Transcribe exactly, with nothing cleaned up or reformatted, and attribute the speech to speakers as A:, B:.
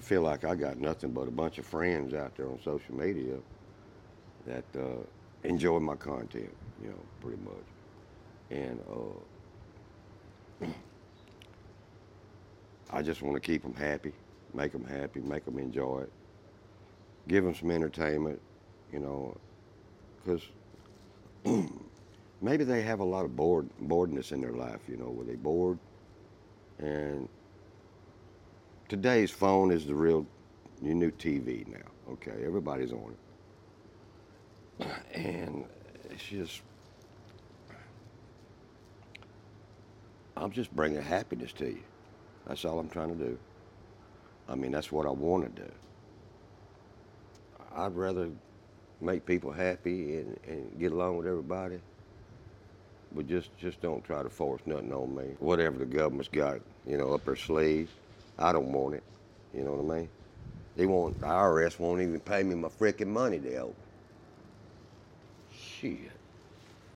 A: feel like I got nothing but a bunch of friends out there on social media that uh, enjoy my content, you know, pretty much. And uh, I just want to keep them happy, make them happy, make them enjoy it, give them some entertainment, you know, because maybe they have a lot of bored boredness in their life, you know, where they bored. And today's phone is the real, your new T V now. Okay, everybody's on it, and it's just, I'm just bringing happiness to you. That's all I'm trying to do. I mean, that's what I want to do. I'd rather make people happy and, and get along with everybody, but just just don't try to force nothing on me. Whatever the government's got, you know, up their sleeve, I don't want it. You know what I mean? They won't. The I R S won't even pay me my freaking money they owe. Shit.